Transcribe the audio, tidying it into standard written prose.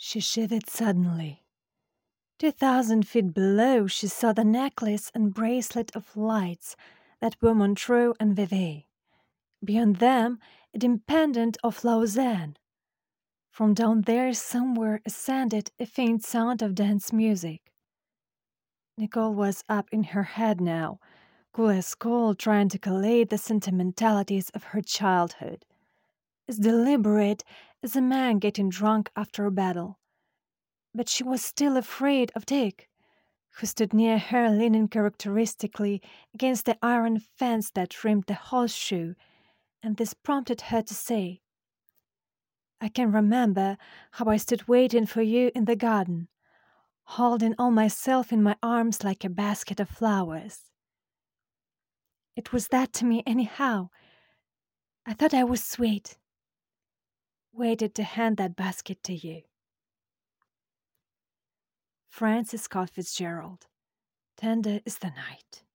She shivered suddenly. 2,000 feet below, she saw the necklace and bracelet of lights that were Montreux and Vevey. Beyond them, a dim pendant of Lausanne. From down there somewhere ascended a faint sound of dance music. Nicole was up in her head now, cool as coal, trying to collate the sentimentalities of her childhood. As deliberate as a man getting drunk after a battle. But she was still afraid of Dick, who stood near her leaning characteristically against the iron fence that rimmed the horseshoe, and this prompted her to say, "I can remember how I stood waiting for you in the garden, holding all myself in my arms like a basket of flowers. It was that to me anyhow. I thought I was sweet. Waited to hand that basket to you." Francis Scott Fitzgerald. Tender is the night.